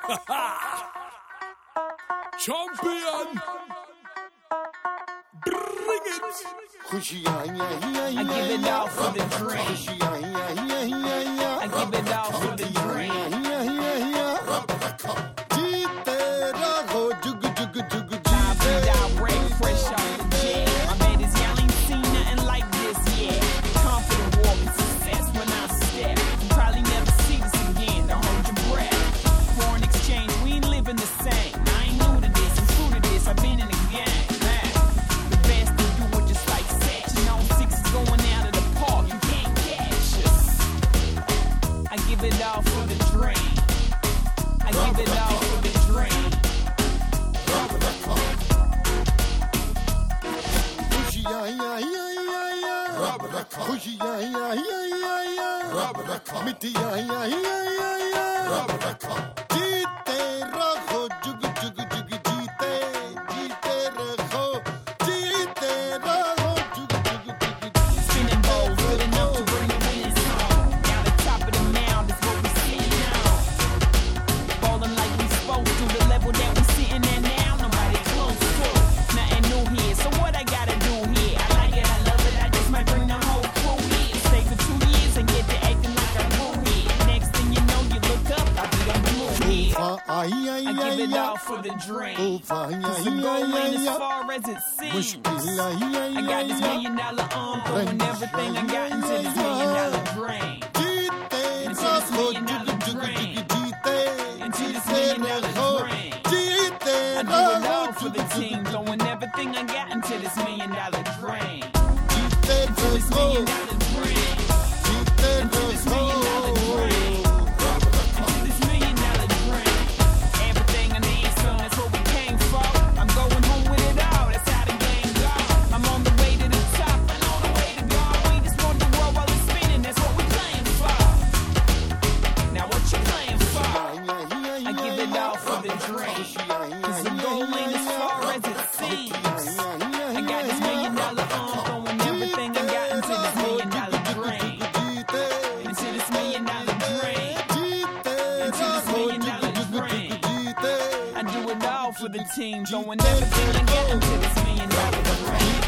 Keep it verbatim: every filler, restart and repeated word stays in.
Champion. Bring it. I give it all for the dream. I give it all for the dream. I give it all for the dream. I give it all for the dream. Spinning bowls, good enough to bring the winners home. Down the top of the mound is what we sitting on. Ballin' like we supposed to, the level that we sitting at now, nobody close to. Nothing new here, so what I gotta do here? I like it, I love it, I just might bring the whole crew here. Stay for two years and get to acting like I'm new here. Next thing you know, you look up, I be on the move here. I give it all for the dream. Cause the goal ain't as far as it seems. I got this million dollar arm, throwing everything I got into this million dollar dream. Into this million dollar dream. Into this million dollar dream. I do it all for the team, throwing everything I got into this million dollar dream. Into this million dollar dream. Into this million dollar dream. Into this million dollar dream. Everything I need, son, that's what we came for. I'm going home with it all, that's how the game go. I'm on the way to the top, I know the way to go. We just want the world while it's spinning, that's what we playing for. Now what you playing for? I give it all for the dream. Cause the goal ain't as far as it seems. I got this million dollar arm, throwing everything I got into this million dollar dream. Into this million dollar dream. Into this million dollar dream. I do it all for the team, throwing everything I got into this million dollar dream.